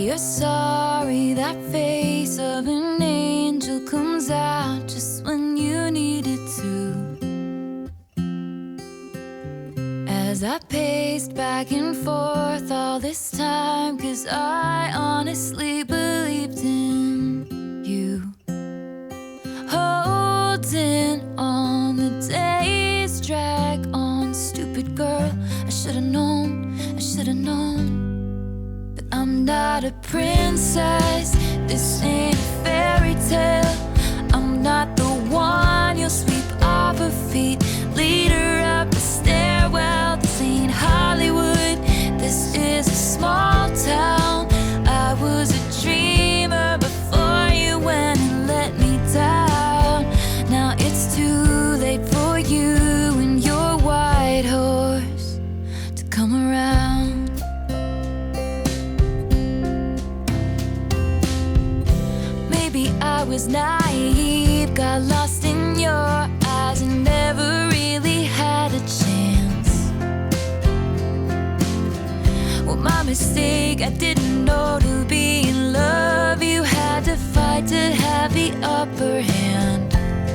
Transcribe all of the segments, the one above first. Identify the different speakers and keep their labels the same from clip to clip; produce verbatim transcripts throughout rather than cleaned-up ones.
Speaker 1: you're sorry. That face of an angel comes out just when you need it to. As I paced back and forth all this time, 'cause I honestly believed in you. Holding on, the days drag on. Stupid girl, I should've known, I should've known. I'm not a princess, this ain't a fairy tale. I'm not the one you'll sweep off her feet, lead her up the stairwell. This ain't Hollywood, this is a small town. I was a dreamer before you went and let me down. Now it's too late for you and your white horse to come around. Maybe I was naive, got lost in your eyes and never really had a chance. Well, my mistake, I didn't know to be in love you had to fight to have the upper hand.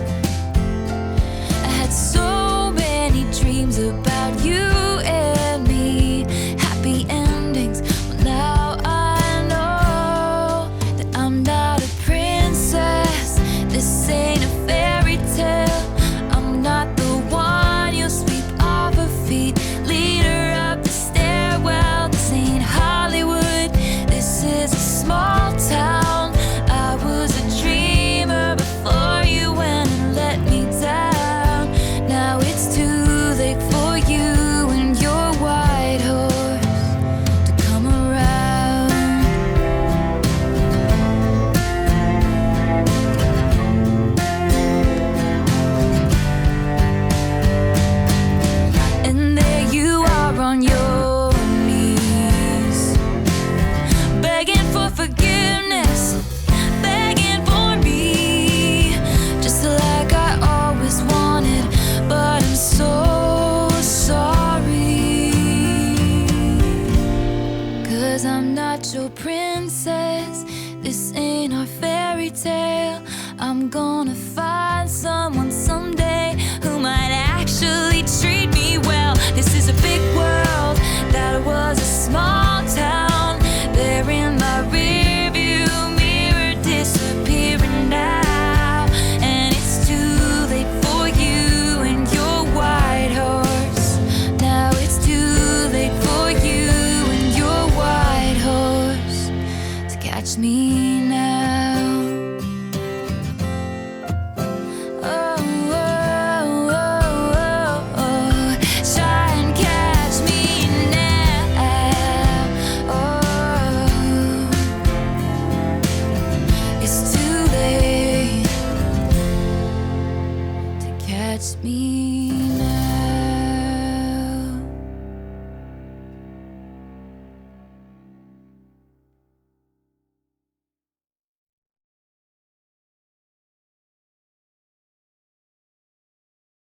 Speaker 1: I had so many dreams about you and me, happy endings. Well, now I know that I'm not a princess, this ain't a fairy tale. I'm not the one you'll sweep off her feet, lead her up the stairwell. This ain't Hollywood, this is a small town. I was a dreamer before you went and let me down. Now it's too late for you and your white horse to come around. And there you are on your knees, begging for forgiveness, begging for me, just like I always wanted. But I'm so sorry, 'cause I'm not your princess, this ain't our fairy tale. I'm gonna find someone someday who might actually treat me well. This is a big world, that was a small town. They're in my rearview mirror, disappearing now. And it's too late for you and your white horse. Now it's too late for you and your white horse to catch me now. Oh, oh, oh, oh, oh. Try and catch me now. Oh, it's too late to catch me